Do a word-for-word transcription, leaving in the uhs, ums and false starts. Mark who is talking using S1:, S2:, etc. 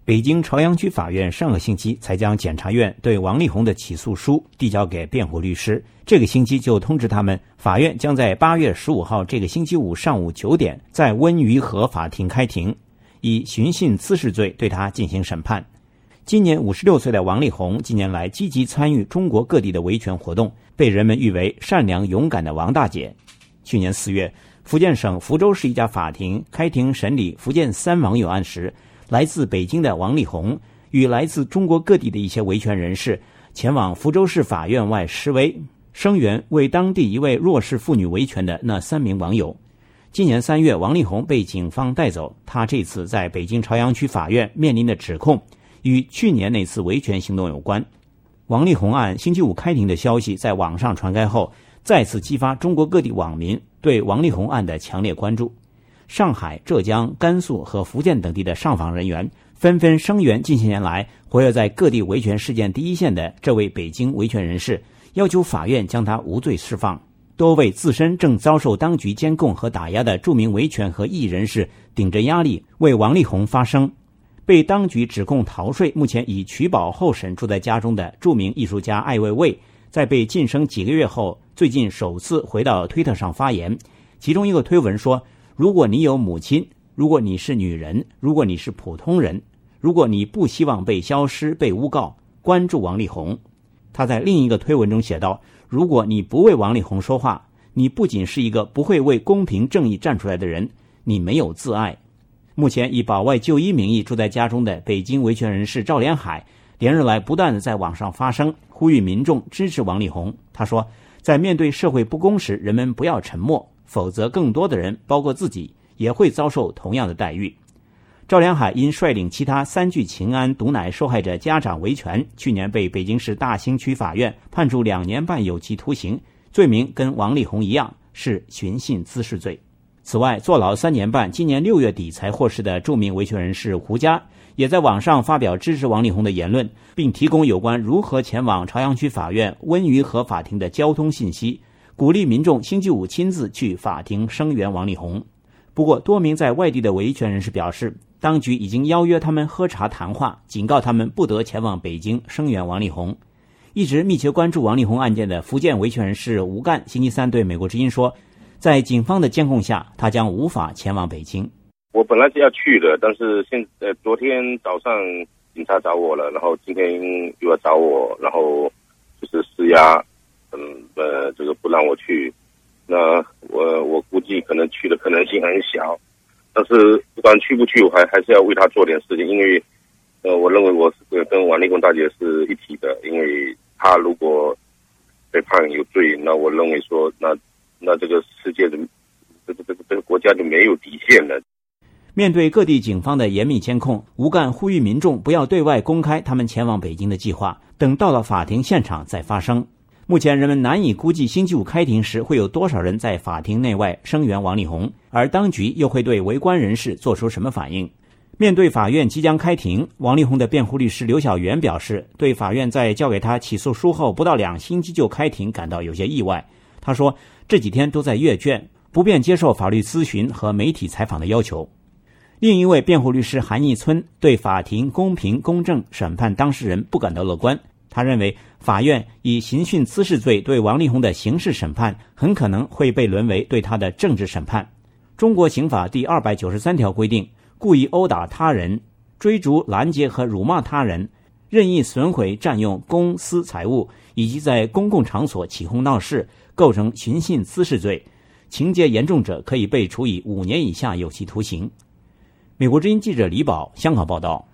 S1: 北京朝阳区法院上个星期才将检察院对王力宏的起诉书递交给辩护律师，这个星期就通知他们，法院将在八月十五号这个星期五上午九点在温榆河法庭开庭，以寻衅滋事罪对他进行审判。今年五十六岁的王力宏近年来积极参与中国各地的维权活动，被人们誉为善良勇敢的王大姐。去年四月，福建省福州市一家法庭开庭审理福建三网友案时，来自北京的王力宏与来自中国各地的一些维权人士前往福州市法院外示威，声援为当地一位弱势妇女维权的那三名网友。今年三月，王力宏被警方带走，他这次在北京朝阳区法院面临的指控与去年那次维权行动有关。王力宏案星期五开庭的消息在网上传开后，再次激发中国各地网民对王力宏案的强烈关注。上海、浙江、甘肃和福建等地的上访人员纷纷声援近些年来活跃在各地维权事件第一线的这位北京维权人士，要求法院将他无罪释放。多位自身正遭受当局监控和打压的著名维权和异议人士顶着压力为王力宏发声。被当局指控逃税，目前以取保候审住在家中的著名艺术家艾未未，在被晋升几个月后，最近首次回到推特上发言。其中一个推文说，如果你有母亲，如果你是女人，如果你是普通人，如果你不希望被消失、被诬告，关注王力宏。他在另一个推文中写道，如果你不为王力宏说话，你不仅是一个不会为公平正义站出来的人，你没有自爱。目前以保外就医名义住在家中的北京维权人士赵连海，连日来不断地在网上发声，呼吁民众支持王力宏。他说，在面对社会不公时，人们不要沉默，否则更多的人，包括自己，也会遭受同样的待遇。赵连海因率领其他三聚氰胺毒奶受害者家长维权，去年被北京市大兴区法院判处两年半有期徒刑，罪名跟王力宏一样，是寻衅滋事罪。此外，坐牢三年半，今年六月底才获释的著名维权人士胡佳，也在网上发表支持王力宏的言论，并提供有关如何前往朝阳区法院温榆河法庭的交通信息，鼓励民众星期五亲自去法庭声援王力宏。不过，多名在外地的维权人士表示，当局已经邀约他们喝茶谈话，警告他们不得前往北京声援王力宏。一直密切关注王力宏案件的福建维权人士吴干星期三对美国之音说，在警方的监控下，他将无法前往北京。
S2: 我本来是要去的，但是现呃昨天早上警察找我了，然后今天又要找我，然后就是施压，嗯呃这个不让我去。那我我估计可能去的可能性很小，但是不管去不去，我还还是要为他做点事情，因为呃我认为我是跟王力宏大姐是一体的，因为他如果被判有罪，那我认为说那那这个世界的这个这个这个国家就没有底线了。
S1: 面对各地警方的严密监控，吴干呼吁民众不要对外公开他们前往北京的计划，等到了法庭现场再发声。目前人们难以估计星期五开庭时会有多少人在法庭内外声援王力宏，而当局又会对围观人士做出什么反应。面对法院即将开庭，王力宏的辩护律师刘晓元表示，对法院在交给他起诉书后不到两星期就开庭感到有些意外。他说，这几天都在阅卷，不便接受法律咨询和媒体采访的要求。另一位辩护律师韩义村对法庭公平公正审判当事人不感到乐观。他认为，法院以寻衅滋事罪对王力宏的刑事审判很可能会被沦为对他的政治审判。中国刑法第二百九十三条规定，故意殴打他人、追逐、拦截和辱骂他人、任意损毁、占用公私财物，以及在公共场所起哄闹事，构成寻衅滋事罪，情节严重者可以被处以五年以下有期徒刑。美国之音记者李宝香港报道。